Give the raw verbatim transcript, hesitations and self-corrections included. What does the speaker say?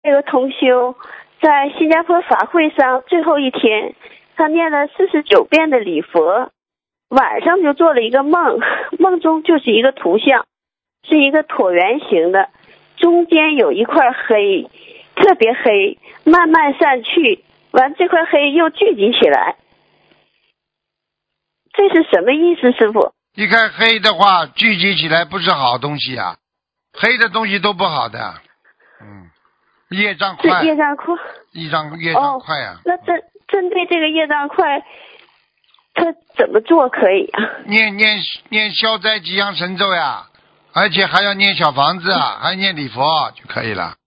这个同修在新加坡法会上最后一天，他念了四十九遍的礼佛，晚上就做了一个梦，梦中就是一个图像，是一个椭圆形的，中间有一块黑，特别黑，慢慢散去，完这块黑又聚集起来，这是什么意思，师傅？ 一看黑的话，聚集起来不是好东西啊，黑的东西都不好的。嗯，业障快， 是业障快， 业障业障快啊。 哦、那针针对这个业障快，他怎么做可以啊？ 念念念消灾吉祥神咒呀，而且还要念小房子啊，还要念礼佛就可以了。